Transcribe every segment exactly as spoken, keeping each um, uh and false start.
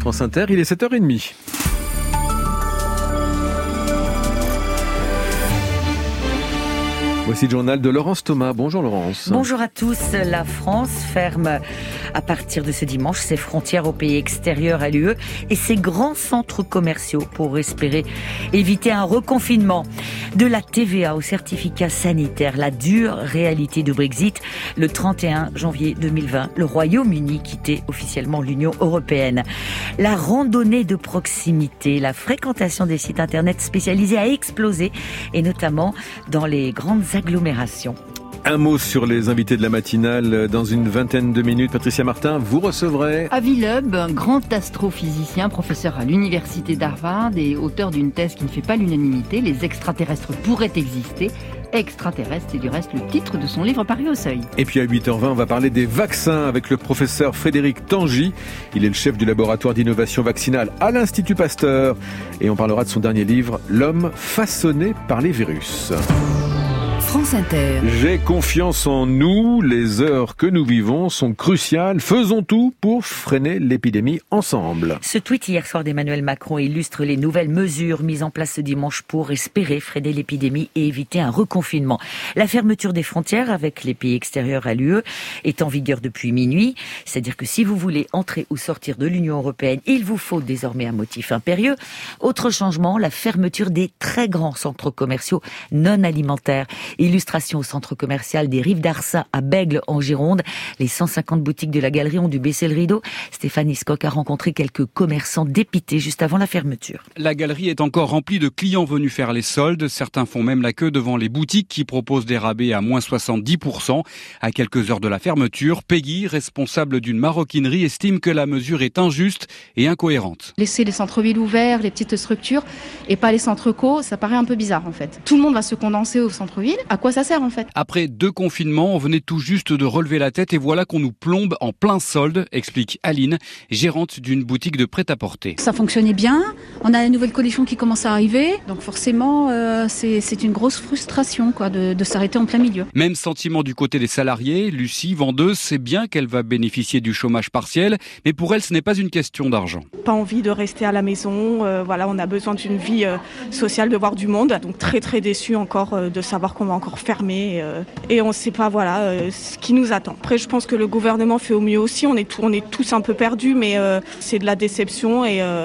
France Inter, il est sept heures trente. Voici le journal de Laurence Thomas. Bonjour Laurence. Bonjour à tous. La France ferme à partir de ce dimanche ses frontières aux pays extérieurs à l'U E et ses grands centres commerciaux pour espérer éviter un reconfinement. De la T V A au certificat sanitaire, la dure réalité du Brexit. Le trente et un janvier deux mille vingt, le Royaume-Uni quittait officiellement l'Union européenne. La randonnée de proximité, la fréquentation des sites internet spécialisés a explosé et notamment dans les grandes agglomérations. Un mot sur les invités de la matinale. Dans une vingtaine de minutes, Patricia Martin, vous recevrez Avi Loeb, un grand astrophysicien, professeur à l'université d'Harvard et auteur d'une thèse qui ne fait pas l'unanimité. Les extraterrestres pourraient exister. Extraterrestre, c'est du reste le titre de son livre paru au Seuil. Et puis à huit heures vingt, on va parler des vaccins avec le professeur Frédéric Tangy. Il est le chef du laboratoire d'innovation vaccinale à l'Institut Pasteur. Et on parlera de son dernier livre, L'homme façonné par les virus. France Inter. J'ai confiance en nous, les heures que nous vivons sont cruciales. Faisons tout pour freiner l'épidémie ensemble. Ce tweet hier soir d'Emmanuel Macron illustre les nouvelles mesures mises en place ce dimanche pour espérer freiner l'épidémie et éviter un reconfinement. La fermeture des frontières avec les pays extérieurs à l'U E est en vigueur depuis minuit. C'est-à-dire que si vous voulez entrer ou sortir de l'Union européenne, il vous faut désormais un motif impérieux. Autre changement, la fermeture des très grands centres commerciaux non alimentaires. Illustration au centre commercial des Rives d'Arsa à Bègles en Gironde. Les cent cinquante boutiques de la galerie ont dû baisser le rideau. Stéphanie Scocq a rencontré quelques commerçants dépités juste avant la fermeture. La galerie est encore remplie de clients venus faire les soldes. Certains font même la queue devant les boutiques qui proposent des rabais à moins soixante-dix pour cent. À quelques heures de la fermeture, Peggy, responsable d'une maroquinerie, estime que la mesure est injuste et incohérente. Laisser les centres-villes ouverts, les petites structures et pas les centres-co, ça paraît un peu bizarre en fait. Tout le monde va se condenser au centre-ville. À quoi ça sert en fait ? Après deux confinements, on venait tout juste de relever la tête et voilà qu'on nous plombe en plein solde, explique Aline, gérante d'une boutique de prêt-à-porter. Ça fonctionnait bien, on a la nouvelle collection qui commence à arriver, donc forcément euh, c'est, c'est une grosse frustration quoi, de, de s'arrêter en plein milieu. Même sentiment du côté des salariés. Lucie, vendeuse, sait bien qu'elle va bénéficier du chômage partiel, mais pour elle ce n'est pas une question d'argent. Pas envie de rester à la maison, euh, voilà, on a besoin d'une vie euh, sociale, de voir du monde, donc très très déçue encore euh, de savoir qu'on va encore fermé euh, et on ne sait pas voilà euh, ce qui nous attend. Après je pense que le gouvernement fait au mieux aussi, on est, tout, on est tous un peu perdus mais euh, c'est de la déception et, euh,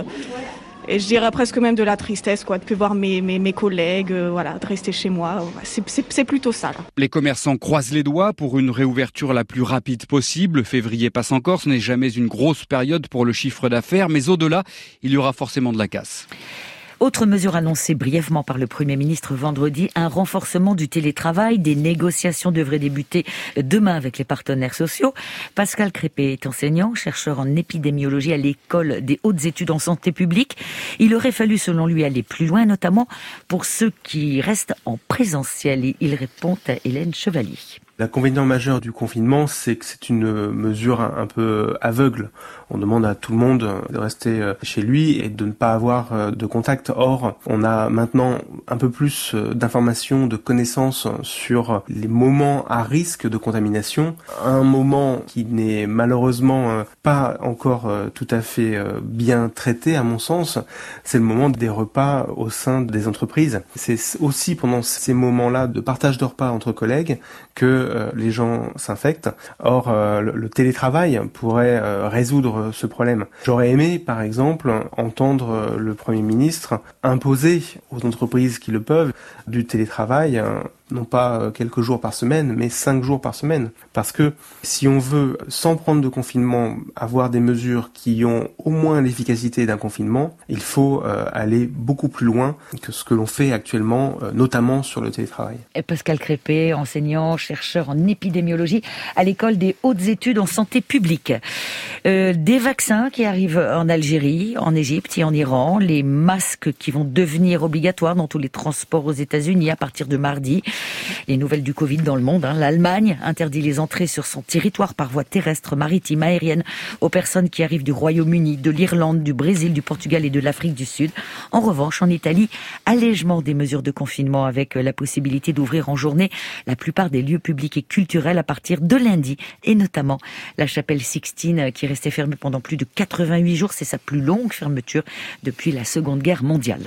et je dirais presque même de la tristesse quoi, de plus voir mes, mes, mes collègues, euh, voilà, de rester chez moi, c'est, c'est, c'est plutôt ça. Là. Les commerçants croisent les doigts pour une réouverture la plus rapide possible. Février passe encore, ce n'est jamais une grosse période pour le chiffre d'affaires mais au-delà, il y aura forcément de la casse. Autre mesure annoncée brièvement par le Premier ministre vendredi, un renforcement du télétravail. Des négociations devraient débuter demain avec les partenaires sociaux. Pascal Crépé est enseignant, chercheur en épidémiologie à l'école des hautes études en santé publique. Il aurait fallu, selon lui, aller plus loin, notamment pour ceux qui restent en présentiel. Il répond à Hélène Chevalier. L'inconvénient majeur du confinement, c'est que c'est une mesure un peu aveugle. On demande à tout le monde de rester chez lui et de ne pas avoir de contact. Or, on a maintenant un peu plus d'informations, de connaissances sur les moments à risque de contamination. Un moment qui n'est malheureusement pas encore tout à fait bien traité, à mon sens, c'est le moment des repas au sein des entreprises. C'est aussi pendant ces moments-là de partage de repas entre collègues que Euh, les gens s'infectent. Or, euh, le, le télétravail pourrait euh, résoudre ce problème. J'aurais aimé, par exemple, entendre euh, le Premier ministre imposer aux entreprises qui le peuvent du télétravail, euh, non pas quelques jours par semaine, mais cinq jours par semaine. Parce que si on veut, sans prendre de confinement, avoir des mesures qui ont au moins l'efficacité d'un confinement, il faut euh, aller beaucoup plus loin que ce que l'on fait actuellement, euh, notamment sur le télétravail. Et Pascal Crépé, enseignant, chercheur en épidémiologie à l'école des hautes études en santé publique. Euh, des vaccins qui arrivent en Algérie, en Égypte et en Iran, les masques qui vont devenir obligatoires dans tous les transports aux États-Unis à partir de mardi. Les nouvelles du Covid dans le monde, hein. L'Allemagne interdit les entrées sur son territoire par voie terrestre, maritime, aérienne aux personnes qui arrivent du Royaume-Uni, de l'Irlande, du Brésil, du Portugal et de l'Afrique du Sud. En revanche, en Italie, allègement des mesures de confinement avec la possibilité d'ouvrir en journée la plupart des lieux publics et culturels à partir de lundi, et notamment la chapelle Sixtine qui restait fermée pendant plus de quatre-vingt-huit jours. C'est sa plus longue fermeture depuis la Seconde Guerre mondiale.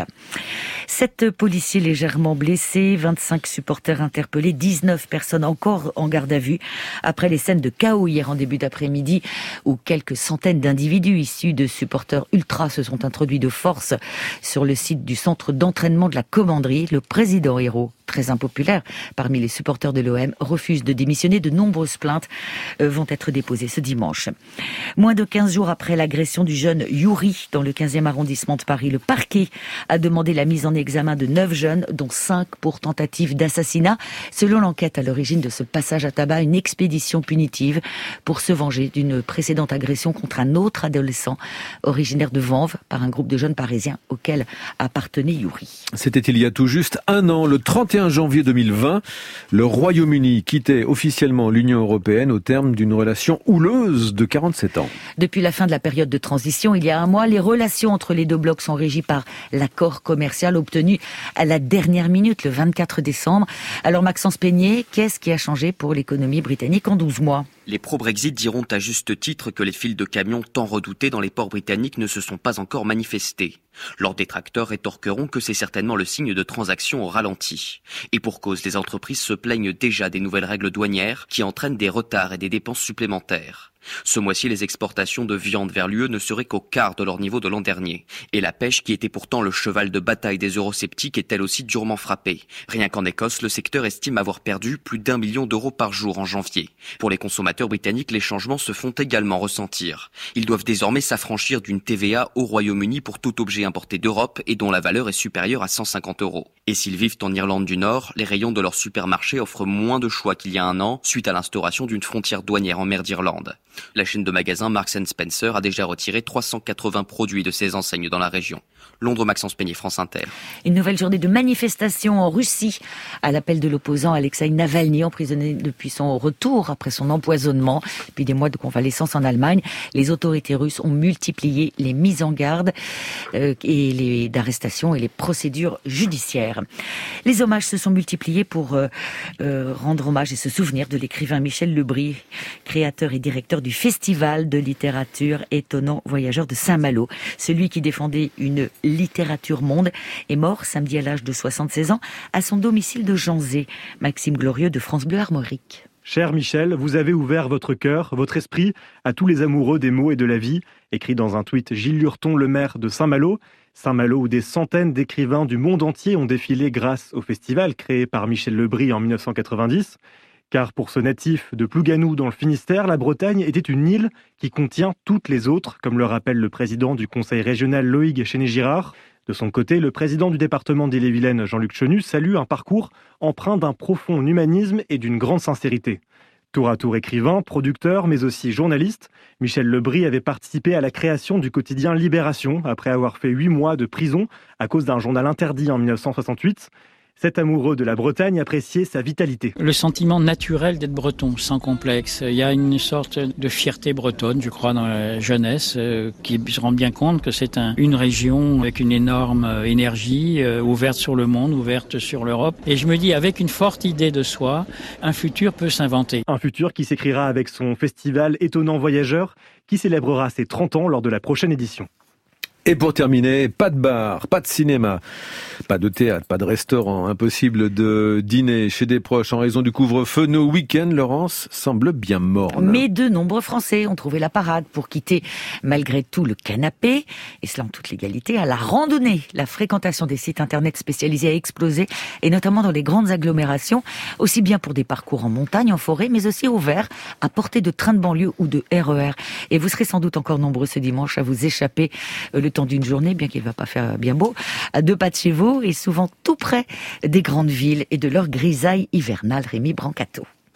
Sept policiers légèrement blessés, vingt-cinq supporters interpellés, dix-neuf personnes encore en garde à vue après les scènes de chaos hier en début d'après-midi où quelques centaines d'individus issus de supporters ultras se sont introduits de force sur le site du centre d'entraînement de la commanderie. Le président Hérault, très impopulaire parmi les supporters de l'O M, refuse de démissionner. De nombreuses plaintes vont être déposées ce dimanche. Moins de quinze jours après l'agression du jeune Yuri dans le quinzième arrondissement de Paris, le parquet a demandé la mise en examen de neuf jeunes, dont cinq pour tentative d'assassinat. Selon l'enquête à l'origine de ce passage à tabac, une expédition punitive pour se venger d'une précédente agression contre un autre adolescent originaire de Vanves par un groupe de jeunes parisiens auquel appartenait Yuri. C'était il y a tout juste un an, le trente et un janvier deux mille vingt, le Royaume-Uni quittait officiellement l'Union européenne au terme d'une relation houleuse de quarante-sept ans. Depuis la fin de la période de transition, il y a un mois, les relations entre les deux blocs sont régies par l'accord commercial obtenu à la dernière minute, le vingt-quatre décembre. Alors Maxence Peigné, qu'est-ce qui a changé pour l'économie britannique en douze mois ? Les pro-Brexit diront à juste titre que les files de camions tant redoutés dans les ports britanniques ne se sont pas encore manifestés. Leurs détracteurs rétorqueront que c'est certainement le signe de transactions au ralenti. Et pour cause, les entreprises se plaignent déjà des nouvelles règles douanières qui entraînent des retards et des dépenses supplémentaires. Ce mois-ci, les exportations de viande vers l'U E ne seraient qu'au quart de leur niveau de l'an dernier. Et la pêche, qui était pourtant le cheval de bataille des eurosceptiques, est elle aussi durement frappée. Rien qu'en Écosse, le secteur estime avoir perdu plus d'un million d'euros par jour en janvier. Pour les consommateurs britanniques, les changements se font également ressentir. Ils doivent désormais s'affranchir d'une T V A au Royaume-Uni pour tout objet importé d'Europe et dont la valeur est supérieure à cent cinquante euros. Et s'ils vivent en Irlande du Nord, les rayons de leur supermarché offrent moins de choix qu'il y a un an, suite à l'instauration d'une frontière douanière en mer d'Irlande. La chaîne de magasins Marks and Spencer a déjà retiré trois cent quatre-vingts produits de ses enseignes dans la région. Londres, Maxence Peigné, France Inter. Une nouvelle journée de manifestation en Russie à l'appel de l'opposant Alexeï Navalny, emprisonné depuis son retour après son empoisonnement, puis des mois de convalescence en Allemagne. Les autorités russes ont multiplié les mises en garde euh, et les d'arrestation et les procédures judiciaires. Les hommages se sont multipliés pour euh, euh, rendre hommage et se souvenir de l'écrivain Michel Lebris, créateur et directeur du festival de littérature Étonnant Voyageur de Saint-Malo. Celui qui défendait une littérature monde est mort samedi à l'âge de soixante-seize ans à son domicile de Janzé. Maxime Glorieux de France Bleu Armorique. Cher Michel, vous avez ouvert votre cœur, votre esprit à tous les amoureux des mots et de la vie, écrit dans un tweet Gilles Lurton, le maire de Saint-Malo. Saint-Malo où des centaines d'écrivains du monde entier ont défilé grâce au festival créé par Michel Lebris en dix-neuf cent quatre-vingt-dix. Car pour ce natif de Plouganou dans le Finistère, la Bretagne était une île qui contient toutes les autres, comme le rappelle le président du conseil régional Loïg Chéné-Girard. De son côté, le président du département d'Ille-et-Vilaine, Jean-Luc Chenu, salue un parcours empreint d'un profond humanisme et d'une grande sincérité. Tour à tour écrivain, producteur, mais aussi journaliste, Michel Lebris avait participé à la création du quotidien Libération, après avoir fait huit mois de prison à cause d'un journal interdit en dix-neuf cent soixante-huit. Cet amoureux de la Bretagne appréciait sa vitalité. Le sentiment naturel d'être breton, sans complexe. Il y a une sorte de fierté bretonne, je crois, dans la jeunesse, euh, qui se rend bien compte que c'est un, une région avec une énorme euh, énergie, euh, ouverte sur le monde, ouverte sur l'Europe. Et je me dis, avec une forte idée de soi, un futur peut s'inventer. Un futur qui s'écrira avec son festival Étonnant Voyageur, qui célébrera ses trente ans lors de la prochaine édition. Et pour terminer, pas de bar, pas de cinéma, pas de théâtre, pas de restaurant, impossible de dîner chez des proches en raison du couvre-feu. Nos week-ends, Laurence, semblent bien mornes. Mais de nombreux Français ont trouvé la parade pour quitter malgré tout le canapé, et cela en toute légalité, à la randonnée. La fréquentation des sites internet spécialisés a explosé, et notamment dans les grandes agglomérations, aussi bien pour des parcours en montagne, en forêt, mais aussi au vert, à portée de trains de banlieue ou de R E R. Et vous serez sans doute encore nombreux ce dimanche à vous échapper le temps d'une journée, bien qu'il ne va pas faire bien beau, à deux pas de chez vous et souvent tout près des grandes villes et de leur grisaille hivernale. Rémi Brancato.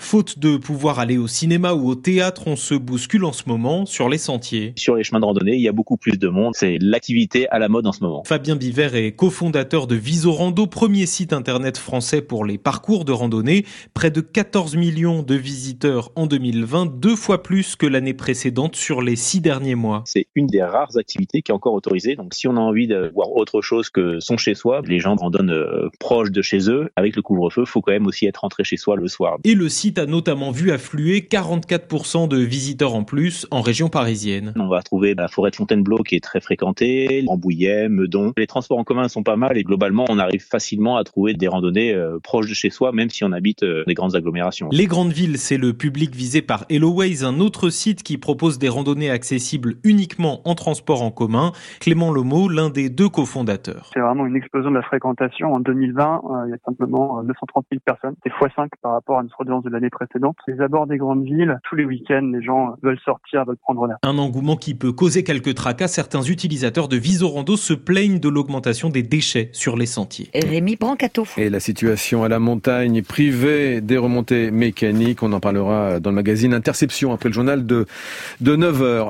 Faute de pouvoir aller au cinéma ou au théâtre, on se bouscule en ce moment sur les sentiers. Sur les chemins de randonnée, il y a beaucoup plus de monde. C'est l'activité à la mode en ce moment. Fabien Biver est cofondateur de Visorando, premier site internet français pour les parcours de randonnée. Près de quatorze millions de visiteurs en deux mille vingt, deux fois plus que l'année précédente sur les six derniers mois. C'est une des rares activités qui est encore autorisée. Donc si on a envie de voir autre chose que son chez soi, les gens randonnent euh, proche de chez eux. Avec le couvre-feu, il faut quand même aussi être rentré chez soi le soir. Et le site a notamment vu affluer quarante-quatre pour cent de visiteurs en plus en région parisienne. On va trouver la forêt de Fontainebleau qui est très fréquentée, Rambouillet, Meudon. Les transports en commun sont pas mal et globalement, on arrive facilement à trouver des randonnées euh, proches de chez soi, même si on habite euh, des grandes agglomérations. Les grandes villes, c'est le public visé par HelloWays, un autre site qui propose des randonnées accessibles uniquement en transport en commun. Clément Lomo, l'un des deux cofondateurs. C'est vraiment une explosion de la fréquentation. En deux mille vingt, euh, il y a simplement neuf cent trente mille personnes. C'est fois cinq par rapport à notre audience de l'année précédente. Les abords des grandes villes, tous les week-ends, les gens veulent sortir, veulent prendre l'air. Un engouement qui peut causer quelques tracas. Certains utilisateurs de Visorando se plaignent de l'augmentation des déchets sur les sentiers. Rémi Brancato. Et la situation à la montagne, privée des remontées mécaniques, on en parlera dans le magazine Interception après le journal de, de neuf heures.